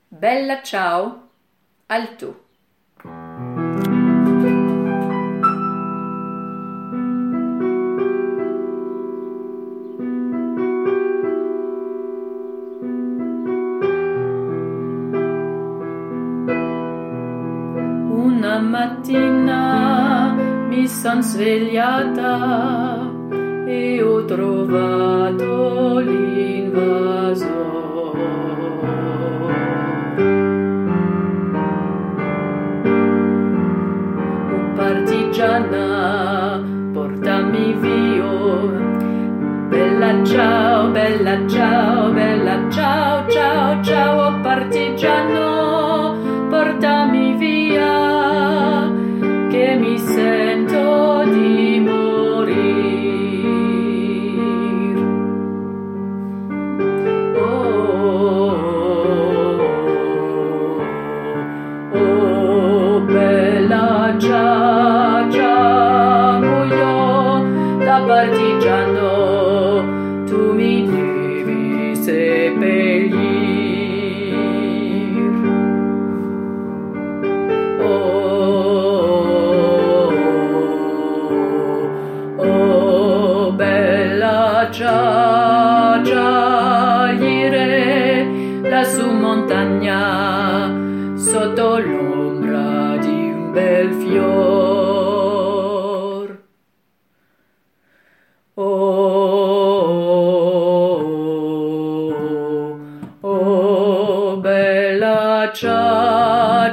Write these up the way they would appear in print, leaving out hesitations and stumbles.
Bella ciao al tu. Una mattina mi son svegliata e ho trovato l'invasore. Oh partigiana, portami via. Bella ciao, bella ciao, bella ciao, ciao, ciao, oh partigiano, portami via, che mi sento di morire. Oh, bella ciao, ciao, io da partigiano, tu mi devi seppellir. Oh, bella ciao, scegliere lassù montagna sotto l'ombra di un bel fior. Oh, bella ciao,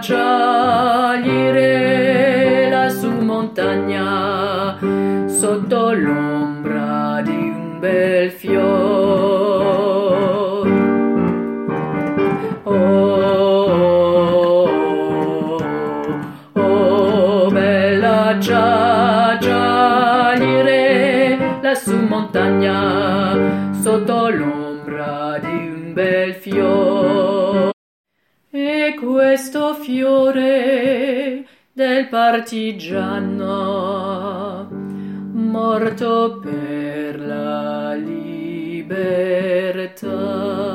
scegliere lassù montagna sotto l'ombra di un bel fior. Oh, bella ciao, scegliere lassù montagna sotto l'ombra di un bel fior. E questo fiore del partigiano morto per la libertà.